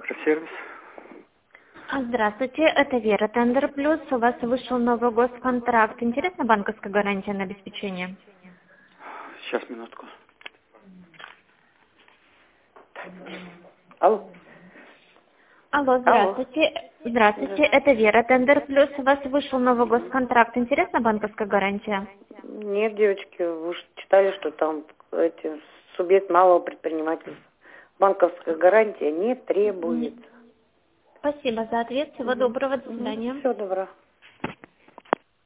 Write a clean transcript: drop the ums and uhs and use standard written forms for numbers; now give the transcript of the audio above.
Макросервис. Здравствуйте, это Вера, Тендер Плюс. У вас вышел новый госконтракт. Интересна банковская гарантия на обеспечение? Сейчас, минутку. Алло. Алло, здравствуйте. Здравствуйте, это Вера, Тендер Плюс. У вас вышел новый госконтракт. Интересна банковская гарантия? Нет, девочки, вы же читали, что там субъект малого предпринимательства. Банковская гарантия не требует. Спасибо за ответ. Всего доброго. До свидания. Всего доброго.